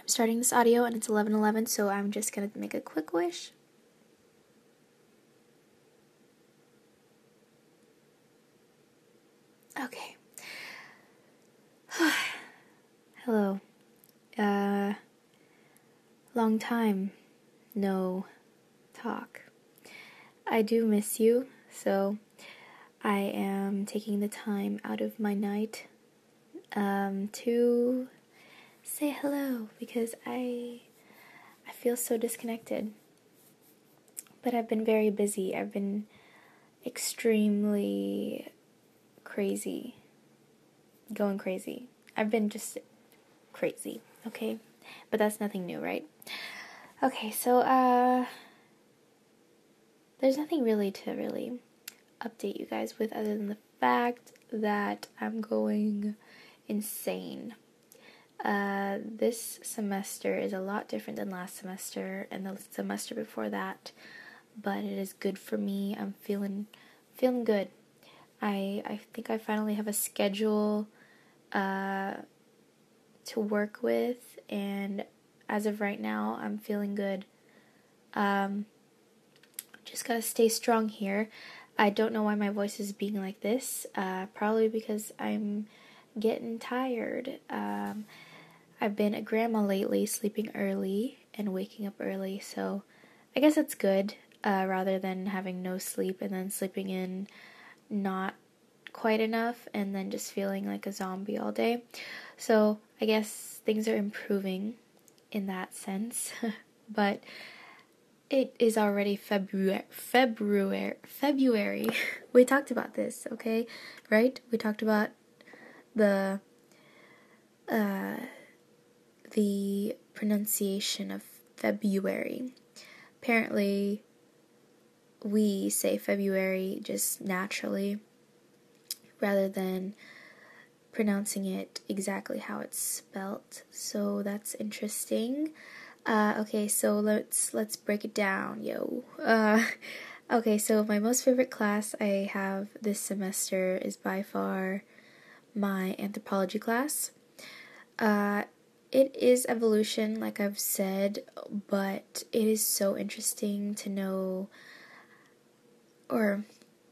I'm starting this audio and it's 11:11, so I'm just gonna make a quick wish. Okay. Hello. Long time no talk. I do miss you, so I am taking the time out of my night to say hello because I feel so disconnected. But I've been very busy. I've been extremely crazy. Going crazy. I've been just crazy, okay? But that's nothing new, right? Okay, so there's nothing really to update you guys with other than the fact that I'm going insane. This semester is a lot different than last semester and the semester before that, but it is good for me. I'm feeling good. I think I finally have a schedule to work with, and as of right now, I'm feeling good. Just gotta stay strong here. I don't know why my voice is being like this. Probably because I'm getting tired. I've been a grandma lately, sleeping early and waking up early, so I guess it's good, rather than having no sleep and then sleeping in not quite enough and then just feeling like a zombie all day. So I guess things are improving in that sense. But it is already February. We talked about this, okay? Right? We talked about the pronunciation of February. Apparently, we say February just naturally rather than pronouncing it exactly how it's spelt. So that's interesting. Okay, so let's break it down, yo. Okay, so my most favorite class I have this semester is by far my anthropology class. It is evolution, like I've said, but it is so interesting to know, or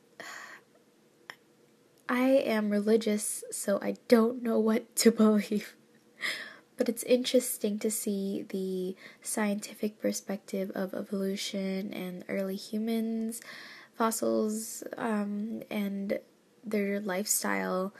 I am religious, so I don't know what to believe. But it's interesting to see the scientific perspective of evolution and early humans, fossils, and their lifestyle.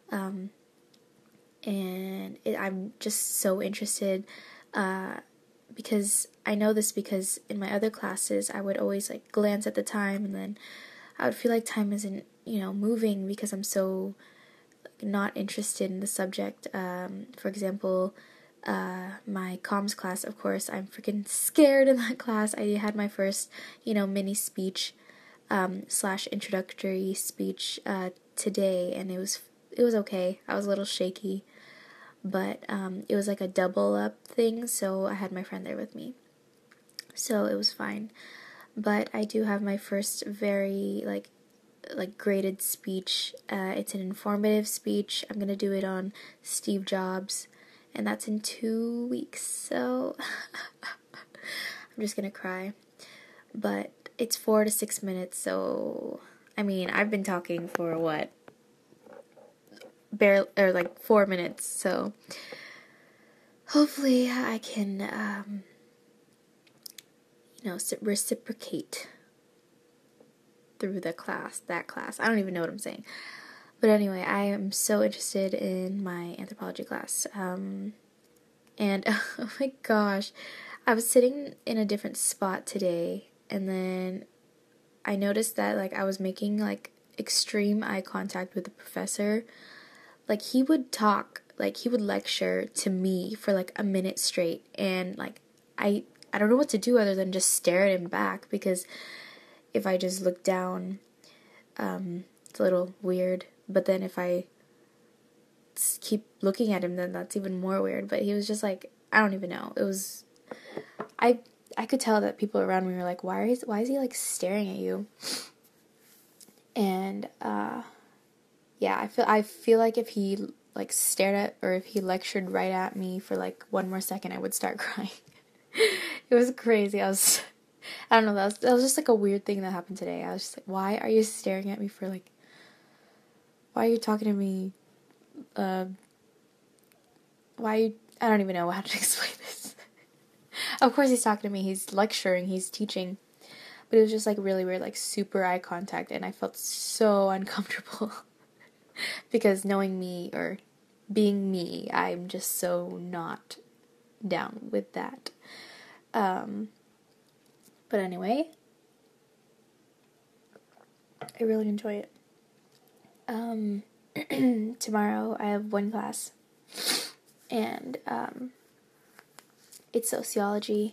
I'm just so interested, because I know this because in my other classes I would always like glance at the time and then I would feel like time isn't, moving because I'm so not interested in the subject. For example, my comms class, of course, I'm freaking scared in that class. I had my first, mini speech, / introductory speech, today, and it was okay. I was a little shaky, but, it was like a double up thing, so I had my friend there with me. So it was fine. But I do have my first very, like graded speech. It's an informative speech. I'm gonna do it on Steve Jobs, and that's in 2 weeks, so I'm just gonna cry. But it's 4 to 6 minutes, so I mean, I've been talking for what? Barely, or like 4 minutes, so hopefully I can, reciprocate through that class. I don't even know what I'm saying. But anyway, I am so interested in my anthropology class. And oh my gosh, I was sitting in a different spot today, and then I noticed that like I was making like extreme eye contact with the professor. Like he would lecture to me for like a minute straight, and like I don't know what to do other than just stare at him back, because if I just look down, it's a little weird. But then if I keep looking at him, then that's even more weird. But he was just like, I don't even know. It was, I could tell that people around me were like, why is he like staring at you? And yeah, I feel like if he like stared at, or if he lectured right at me for like one more second, I would start crying. It was crazy. I don't know, that was just like a weird thing that happened today. I was just like, why are you staring at me for like, why are you talking to me? I don't even know how to explain this. Of course he's talking to me, he's lecturing, he's teaching. But it was just like really weird, like super eye contact, and I felt so uncomfortable. Because knowing me, or being me, I'm just so not down with that. But anyway, I really enjoy it. Tomorrow I have one class, and it's sociology.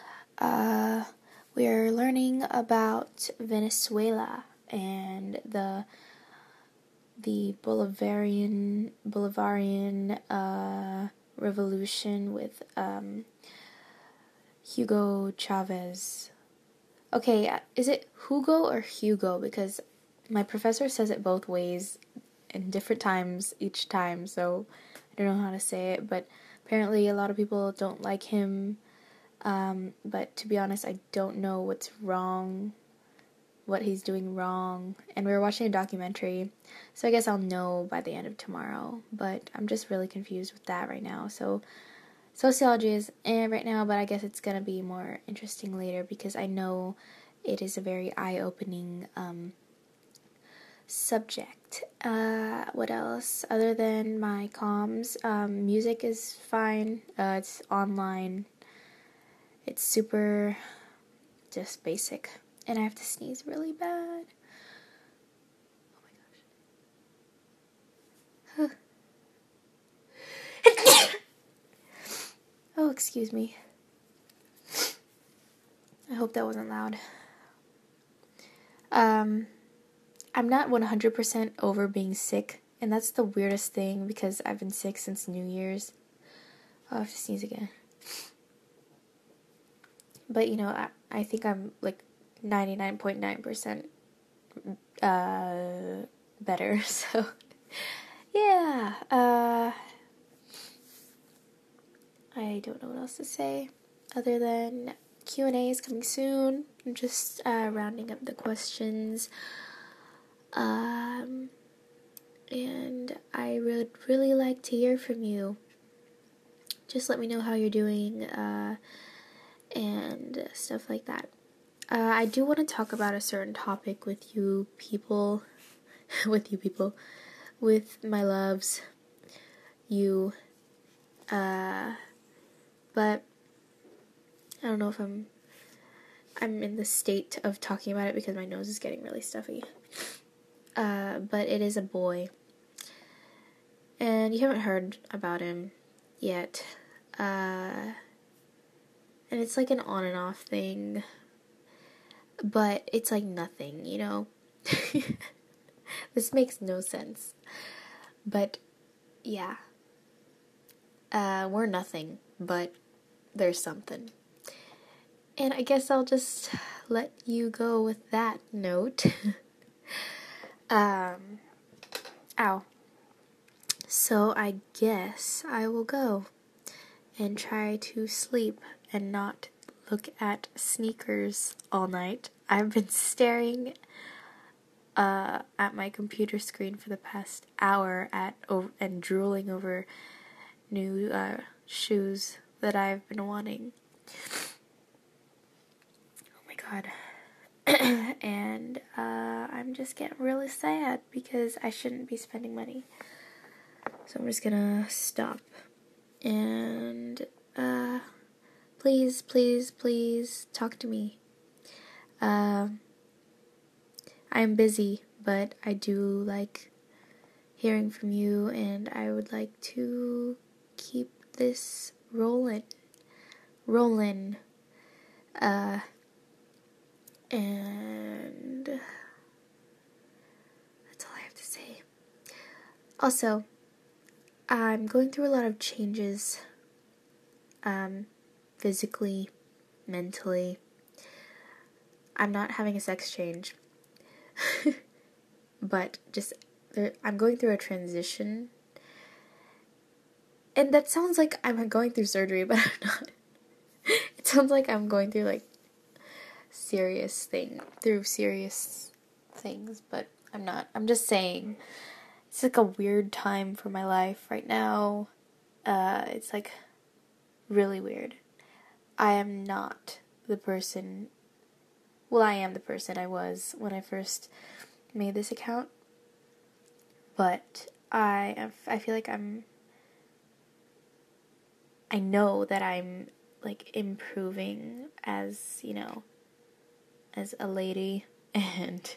We're learning about Venezuela and the Bolivarian revolution with Hugo Chavez. Okay, is it Hugo or Hugo? Because my professor says it both ways in different times each time, so I don't know how to say it, but apparently a lot of people don't like him, but to be honest, I don't know what he's doing wrong, and we were watching a documentary, so I guess I'll know by the end of tomorrow, but I'm just really confused with that right now. So sociology is right now, but I guess it's gonna be more interesting later, because I know it is a very eye-opening subject. What else? Other than my comms, music is fine. It's online. It's super just basic. And I have to sneeze really bad. Oh my gosh. Oh, excuse me. I hope that wasn't loud. I'm not 100% over being sick, and that's the weirdest thing, because I've been sick since New Year's. Oh, I have to sneeze again. But, I think I'm, like, 99.9% better, so, yeah, I don't know what else to say, other than Q&A is coming soon. I'm just, rounding up the questions, and I would really like to hear from you. Just let me know how you're doing, and stuff like that. I do want to talk about a certain topic with you people, with my loves, you, but I don't know if I'm in the state of talking about it, because my nose is getting really stuffy. But it is a boy, and you haven't heard about him yet, and it's like an on and off thing, but it's like nothing, This makes no sense, but yeah, we're nothing, but there's something, and I guess I'll just let you go with that note. Ow. So I guess I will go and try to sleep and not look at sneakers all night. I've been staring at my computer screen for the past hour and drooling over new shoes that I've been wanting. Oh my god. And I'm just getting really sad, because I shouldn't be spending money. So I'm just gonna stop. And please, please, please talk to me. I'm busy, but I do like hearing from you, and I would like to keep this rolling. And that's all I have to say. Also, I'm going through a lot of changes, physically, mentally. I'm not having a sex change, but I'm going through a transition, And that sounds like I'm going through surgery, but I'm not. It sounds like I'm going through like serious things, but I'm not. I'm just saying it's like a weird time for my life right now. It's like really weird. I am not the person. Well, I am the person I was when I first made this account, but I feel like I know that I'm like improving as, as a lady and,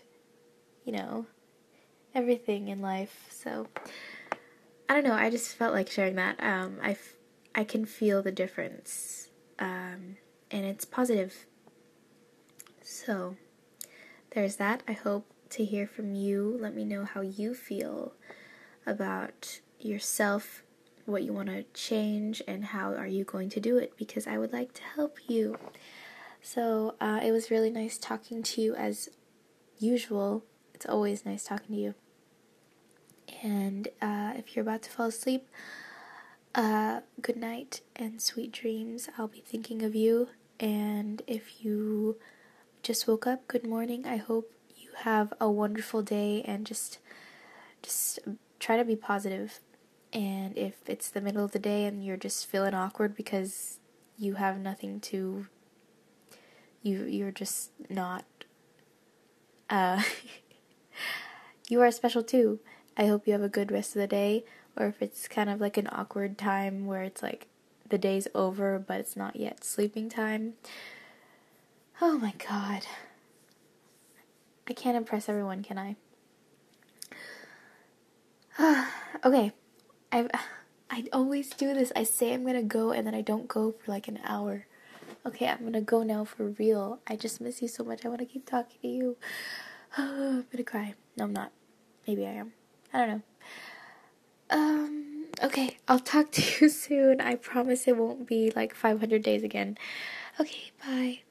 everything in life. So I don't know, I just felt like sharing that. I can feel the difference. And it's positive. So there's that. I hope to hear from you. Let me know how you feel about yourself, what you want to change, and how are you going to do it, because I would like to help you. So it was really nice talking to you as usual. It's always nice talking to you. And if you're about to fall asleep, good night and sweet dreams. I'll be thinking of you. And if you just woke up, good morning. I hope you have a wonderful day, and just try to be positive. And if it's the middle of the day and you're just feeling awkward because you have nothing to, you're just not, you are special too. I hope you have a good rest of the day. Or if it's kind of like an awkward time where it's like the day's over but it's not yet sleeping time. Oh my god. I can't impress everyone, can I? Okay. I always do this. I say I'm gonna go and then I don't go for like an hour. Okay, I'm gonna go now for real. I just miss you so much. I want to keep talking to you. I'm gonna cry. No, I'm not. Maybe I am. I don't know. Okay, I'll talk to you soon. I promise it won't be like 500 days again. Okay, bye.